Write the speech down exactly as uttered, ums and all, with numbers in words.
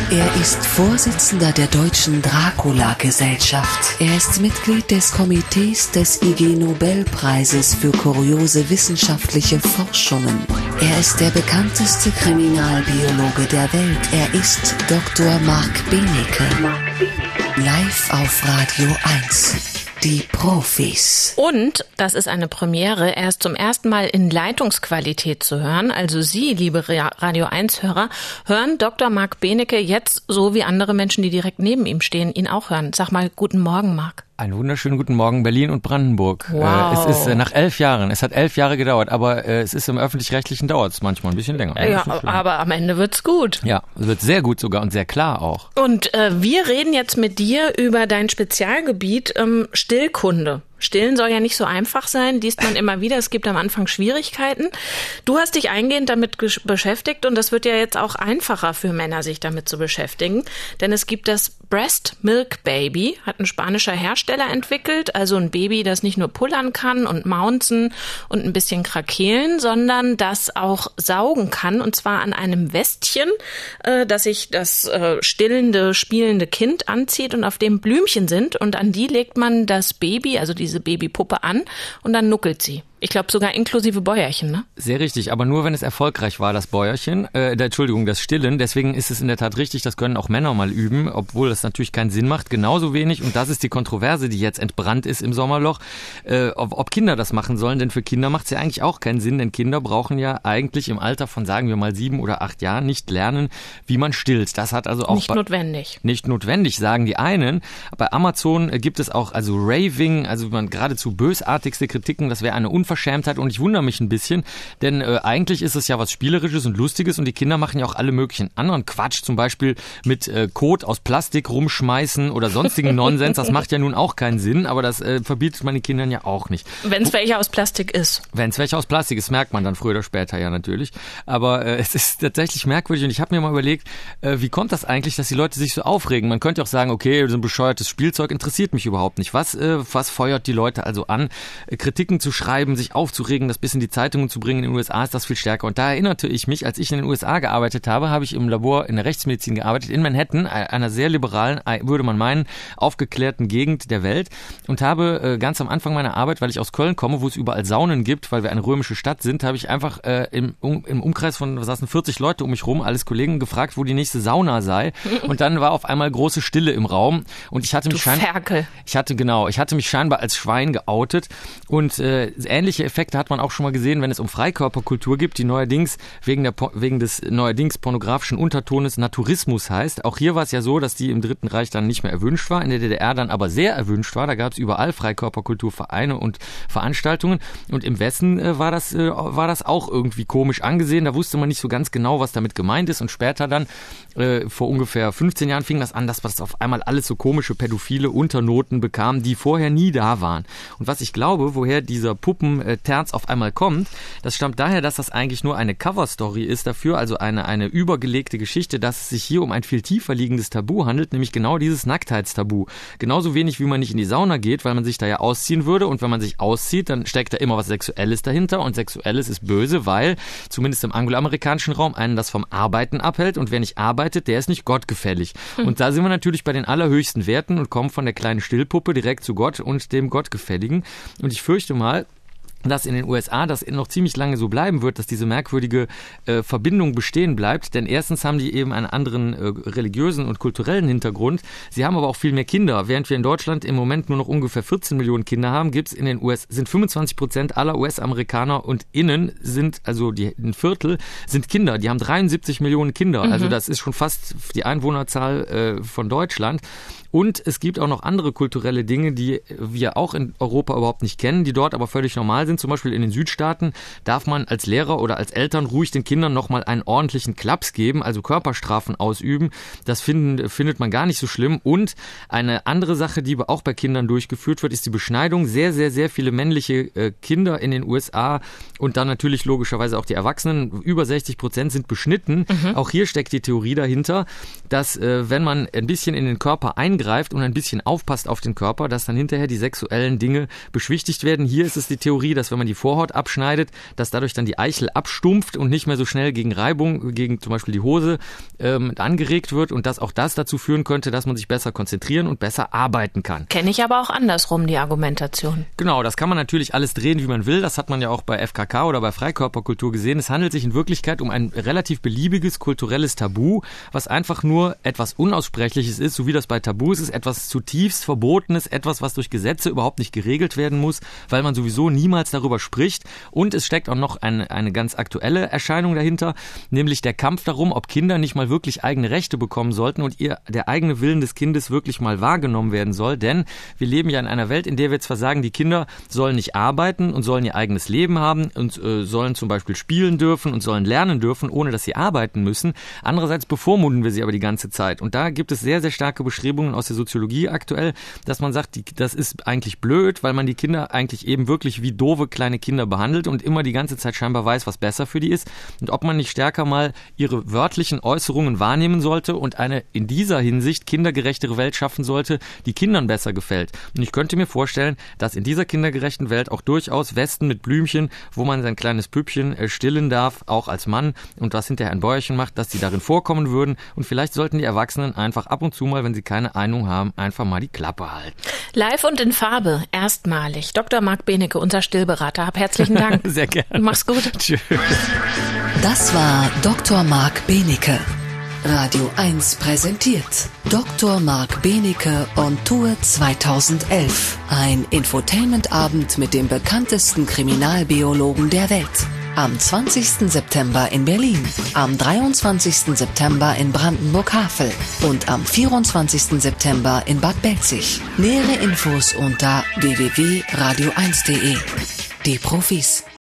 Er ist Vorsitzender der Deutschen Dracula-Gesellschaft. Er ist Mitglied des Komitees des I G-Nobelpreises für kuriose wissenschaftliche Forschungen. Er ist der bekannteste Kriminalbiologe der Welt. Er ist Doktor Marc Benecke. Live auf Radio eins. Die Profis. Und, das ist eine Premiere, er ist zum ersten Mal in Leitungsqualität zu hören. Also Sie, liebe Radio eins Hörer, hören Doktor Marc Benecke jetzt so wie andere Menschen, die direkt neben ihm stehen, ihn auch hören. Sag mal, guten Morgen, Marc. Einen wunderschönen guten Morgen, Berlin und Brandenburg. Wow. Äh, es ist äh, nach elf Jahren, es hat elf Jahre gedauert, aber äh, es ist im Öffentlich-Rechtlichen dauert es manchmal ein bisschen länger. Ja, bisschen aber am Ende wird's gut. Ja, es wird sehr gut sogar und sehr klar auch. Und äh, wir reden jetzt mit dir über dein Spezialgebiet ähm, Stillkunde. Stillen soll ja nicht so einfach sein, liest man immer wieder, es gibt am Anfang Schwierigkeiten. Du hast dich eingehend damit gesch- beschäftigt und das wird ja jetzt auch einfacher für Männer, sich damit zu beschäftigen. Denn es gibt das Breast Milk Baby, hat ein spanischer Hersteller entwickelt, also ein Baby, das nicht nur pullern kann und maunzen und ein bisschen krakeelen, sondern das auch saugen kann, und zwar an einem Westchen, äh, das sich das äh, stillende, spielende Kind anzieht und auf dem Blümchen sind, und an die legt man das Baby, also diese Babypuppe an, und dann nuckelt sie. Ich glaube sogar inklusive Bäuerchen, ne? Sehr richtig, aber nur wenn es erfolgreich war, das Bäuerchen, äh, der, Entschuldigung, das Stillen. Deswegen ist es in der Tat richtig, das können auch Männer mal üben, obwohl das natürlich keinen Sinn macht. Genauso wenig, und das ist die Kontroverse, die jetzt entbrannt ist im Sommerloch, äh, ob, ob Kinder das machen sollen. Denn für Kinder macht es ja eigentlich auch keinen Sinn, denn Kinder brauchen ja eigentlich im Alter von, sagen wir mal, sieben oder acht Jahren nicht lernen, wie man stillt. Das hat also auch... Nicht notwendig. Nicht notwendig, sagen die einen. Bei Amazon gibt es auch also Raving, also man geradezu bösartigste Kritiken, das wäre eine Unverschämtheit. Und ich wundere mich ein bisschen, denn äh, eigentlich ist es ja was Spielerisches und Lustiges und die Kinder machen ja auch alle möglichen anderen Quatsch, zum Beispiel mit äh, Kot aus Plastik rumschmeißen oder sonstigen Nonsens. Das macht ja nun auch keinen Sinn, aber das äh, verbietet man den Kindern ja auch nicht. Wenn es welche aus Plastik ist. Wenn es welche aus Plastik ist, merkt man dann früher oder später ja natürlich. Aber äh, es ist tatsächlich merkwürdig und ich habe mir mal überlegt, äh, wie kommt das eigentlich, dass die Leute sich so aufregen? Man könnte auch sagen, okay, so ein bescheuertes Spielzeug interessiert mich überhaupt nicht. Was, äh, was feuert die Leute also an, äh, Kritiken zu schreiben, sich aufzuregen, das bis in die Zeitungen zu bringen? In den U S A ist das viel stärker. Und da erinnerte ich mich, als ich in den U S A gearbeitet habe, habe ich im Labor in der Rechtsmedizin gearbeitet, in Manhattan, einer sehr liberalen, würde man meinen, aufgeklärten Gegend der Welt, und habe äh, ganz am Anfang meiner Arbeit, weil ich aus Köln komme, wo es überall Saunen gibt, weil wir eine römische Stadt sind, habe ich einfach äh, im, um, im Umkreis von, was saßen vierzig Leute um mich rum, alles Kollegen, gefragt, wo die nächste Sauna sei. Und dann war auf einmal große Stille im Raum und ich hatte mich scheinbar, ich hatte genau, ich hatte mich scheinbar als Schwein geoutet, und äh, ähnliche Effekte hat man auch schon mal gesehen, wenn es um Freikörperkultur gibt, die neuerdings wegen der wegen des neuerdings pornografischen Untertones Naturismus heißt. Auch hier war es ja so, dass die im Dritten Reich dann nicht mehr erwünscht war, in der D D R dann aber sehr erwünscht war. Da gab es überall Freikörperkulturvereine und Veranstaltungen, und im Westen äh, war das äh, war das auch irgendwie komisch angesehen. Da wusste man nicht so ganz genau, was damit gemeint ist, und später dann äh, vor ungefähr fünfzehn Jahren fing das an, dass das auf einmal alles so komische pädophile Unternoten bekam, die vorher nie da waren. Und was ich glaube, woher dieser Puppen-Terz auf einmal kommt, das stammt daher, dass das eigentlich nur eine Cover-Story ist dafür, also eine, eine übergelegte Geschichte, dass es sich hier um ein viel tiefer liegendes Tabu handelt, nämlich genau dieses Nacktheitstabu. Genauso wenig, wie man nicht in die Sauna geht, weil man sich da ja ausziehen würde, und wenn man sich auszieht, dann steckt da immer was Sexuelles dahinter, und Sexuelles ist böse, weil, zumindest im angloamerikanischen Raum, einen das vom Arbeiten abhält, und wer nicht arbeitet, der ist nicht gottgefällig. Hm. Und da sind wir natürlich bei den allerhöchsten Werten und kommen von der kleinen Stillpuppe direkt zu Gott und dem Gottgefälligen. Und ich fürchte mal, dass in den U S A das noch ziemlich lange so bleiben wird, dass diese merkwürdige äh, Verbindung bestehen bleibt. Denn erstens haben die eben einen anderen äh, religiösen und kulturellen Hintergrund. Sie haben aber auch viel mehr Kinder. Während wir in Deutschland im Moment nur noch ungefähr vierzehn Millionen Kinder haben, gibt's in den U S sind fünfundzwanzig Prozent aller U S-Amerikaner und Innen sind, also die, ein Viertel, sind Kinder. Die haben dreiundsiebzig Millionen Kinder. Mhm. Also das ist schon fast die Einwohnerzahl äh, von Deutschland. Und es gibt auch noch andere kulturelle Dinge, die wir auch in Europa überhaupt nicht kennen, die dort aber völlig normal sind. Zum Beispiel in den Südstaaten darf man als Lehrer oder als Eltern ruhig den Kindern nochmal einen ordentlichen Klaps geben, also Körperstrafen ausüben. Das finden, findet man gar nicht so schlimm. Und eine andere Sache, die auch bei Kindern durchgeführt wird, ist die Beschneidung. Sehr, sehr, sehr viele männliche äh, Kinder in den U S A und dann natürlich logischerweise auch die Erwachsenen, über sechzig Prozent sind beschnitten. Mhm. Auch hier steckt die Theorie dahinter, dass äh, wenn man ein bisschen in den Körper eingreift, greift und ein bisschen aufpasst auf den Körper, dass dann hinterher die sexuellen Dinge beschwichtigt werden. Hier ist es die Theorie, dass dass wenn man die Vorhaut abschneidet, dass dadurch dann die Eichel abstumpft und nicht mehr so schnell gegen Reibung, gegen zum Beispiel die Hose ähm, angeregt wird und dass auch das dazu führen könnte, dass man sich besser konzentrieren und besser arbeiten kann. Kenne ich aber auch andersrum, die Argumentation. Genau, das kann man natürlich alles drehen, wie man will. Das hat man ja auch bei F K K oder bei Freikörperkultur gesehen. Es handelt sich in Wirklichkeit um ein relativ beliebiges kulturelles Tabu, was einfach nur etwas Unaussprechliches ist, so wie das bei Tabus ist, etwas zutiefst Verbotenes, etwas, was durch Gesetze überhaupt nicht geregelt werden muss, weil man sowieso niemals darüber spricht. Und es steckt auch noch eine, eine ganz aktuelle Erscheinung dahinter, nämlich der Kampf darum, ob Kinder nicht mal wirklich eigene Rechte bekommen sollten und ihr der eigene Willen des Kindes wirklich mal wahrgenommen werden soll. Denn wir leben ja in einer Welt, in der wir zwar sagen, die Kinder sollen nicht arbeiten und sollen ihr eigenes Leben haben und äh, sollen zum Beispiel spielen dürfen und sollen lernen dürfen, ohne dass sie arbeiten müssen. Andererseits bevormunden wir sie aber die ganze Zeit. Und da gibt es sehr, sehr starke Bestrebungen aus der Soziologie aktuell, dass man sagt, die, das ist eigentlich blöd, weil man die Kinder eigentlich eben wirklich wie doofe kleine Kinder behandelt und immer die ganze Zeit scheinbar weiß, was besser für die ist. Und ob man nicht stärker mal ihre wörtlichen Äußerungen wahrnehmen sollte und eine in dieser Hinsicht kindergerechtere Welt schaffen sollte, die Kindern besser gefällt. Und ich könnte mir vorstellen, dass in dieser kindergerechten Welt auch durchaus Westen mit Blümchen, wo man sein kleines Püppchen äh, stillen darf, auch als Mann, und was hinterher ein Bäuerchen macht, dass die darin vorkommen würden. Und vielleicht sollten die Erwachsenen einfach ab und zu mal, wenn sie keine Ahnung haben, einfach mal die Klappe halten. Live und in Farbe, erstmalig. Doktor Marc Benecke, unser Stillberater. Hab herzlichen Dank. Sehr gerne. Mach's gut. Tschüss. Das war Doktor Marc Benecke. Radio eins präsentiert Doktor Marc Benecke on Tour zweitausendelf. Ein Infotainment-Abend mit dem bekanntesten Kriminalbiologen der Welt. Am zwanzigsten September in Berlin, am dreiundzwanzigsten September in Brandenburg-Havel und am vierundzwanzigsten September in Bad Belzig. Nähere Infos unter w w w punkt radio eins punkt de. Die Profis.